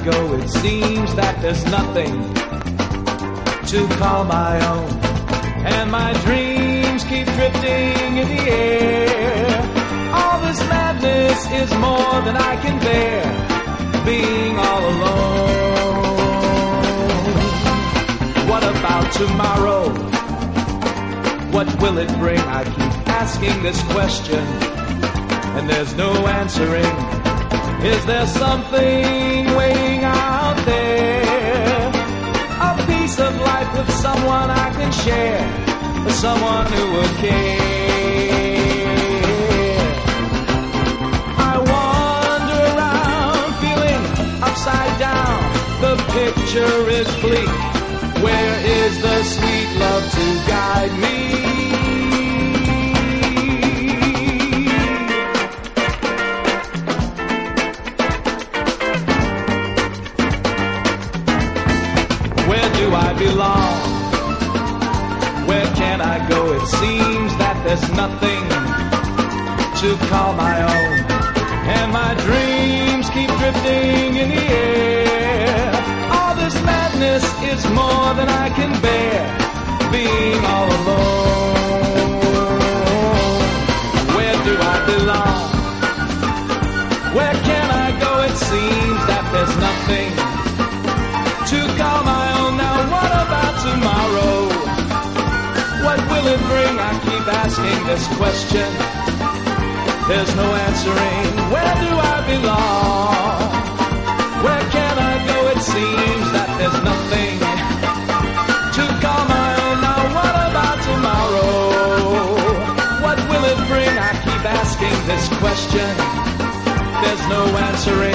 go, it seems that there's nothing to call my own. And my dreams keep drifting in the air. All this madness is more than I can bear, being all alone. What about tomorrow? What will it bring? I keep asking this question, and there's no answering. Is there something waiting out there? A piece of life with someone I can share, someone who will care. I wander around feeling upside down. The picture is bleak. Where is the sweet love to guide me? Where do I belong? Where can I go? It seems that there's nothing to call my own. And my dreams keep drifting in the air. All this madness is more than I can bear, being all alone. Where do I belong? Where can I go? It seems that there's nothing to call my own. Now what about tomorrow? What will it bring? I keep asking this question. There's no answering. Where do I belong? Where can I go? It seems that there's nothing to call my own. Now what about tomorrow? What will it bring? I keep asking this question. There's no answering.